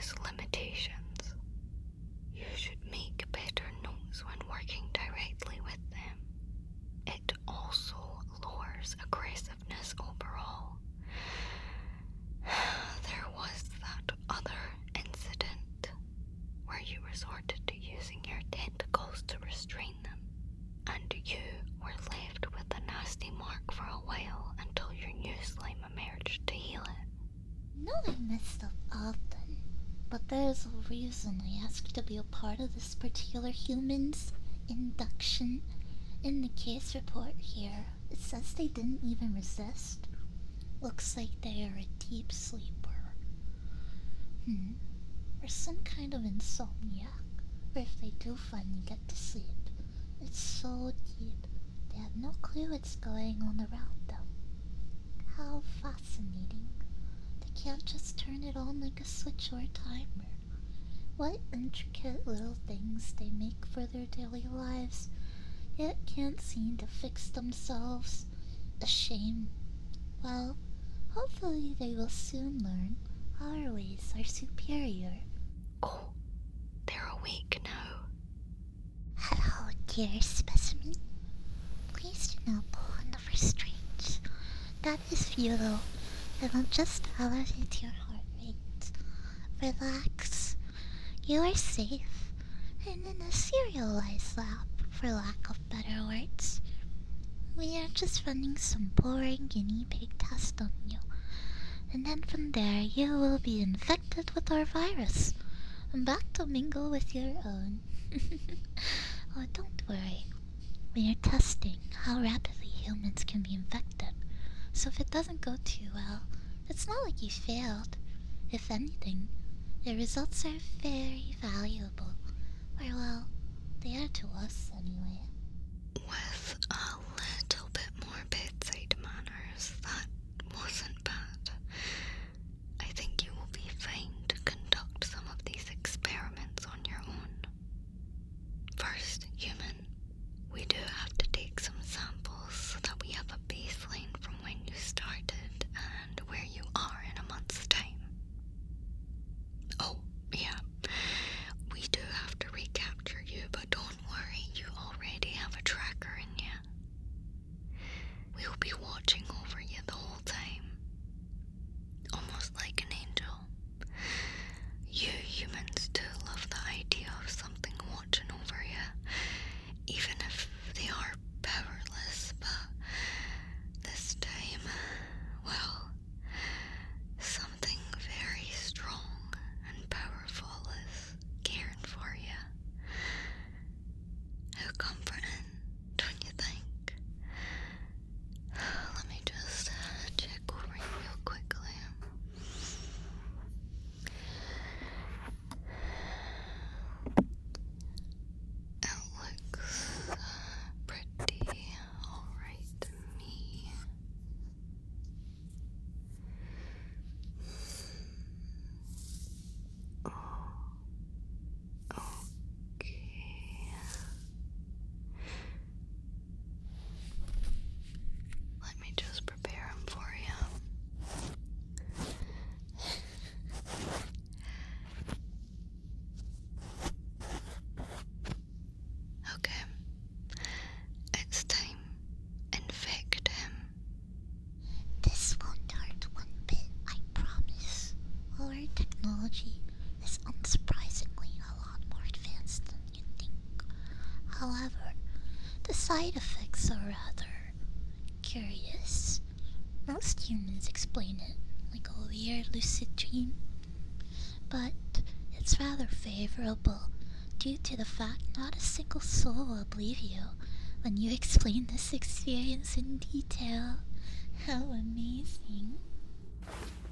obvious limitations. You should make better notes when working directly with them. It also lowers aggressiveness overall. There was that other incident where you resorted to using your tentacles to restrain them, and you were left with a nasty mark for a while until your new slime emerged to heal it. No, I messed up often, but there's a reason I asked to be a part of this particular human's induction. In the case report here, it says they didn't even resist. Looks like they are a deep sleeper. Or some kind of insomniac, where if they do finally get to sleep, it's so deep they have no clue what's going on around them. How fascinating. They can't just turn it on like a switch or a timer. What intricate little things they make for their daily lives, yet can't seem to fix themselves. A shame. Well, hopefully they will soon learn our ways are superior. Oh, they're awake now. Hello, dear specimen. Please do not pull on the restraints. That is futile. It will just elevate your heart rate. Relax. You are safe and in a serialized lab, for lack of better words. We are just running some boring guinea pig tests on you, and then from there you will be infected with our virus and back to mingle with your own. Oh, don't worry. We are testing how rapidly humans can be infected, so if it doesn't go too well, it's not like you failed. If anything, the results are very valuable. Or, well, they are to us anyway. With a little bit more bedside manners, that wasn't bad. I think you will be fine to conduct some of these experiments on your own. First, human, we do have to take some samples so that we have a baseline from when you started and where you are in a month's time. Oh, yeah, we do have to recapture you, but don't worry, you already have a tracker in you. We'll be watching over you the whole time, almost like an angel. You humans do love the idea of something watching over you, even if they are powerless, but this time, well, something very strong and powerful is caring for you. How comforting, don't you think? Let me just check over you real quickly. It looks pretty alright to me. Oh, okay. Let me just prepare them for you. Okay, it's time. Infect him. This won't hurt one bit, I promise. Our technology is unsurprisingly a lot more advanced than you think. However, the side effects are rather curious. Most humans explain it like a weird lucid dream, but it's rather favorable due to the fact not a single soul will believe you when you explain this experience in detail. How amazing.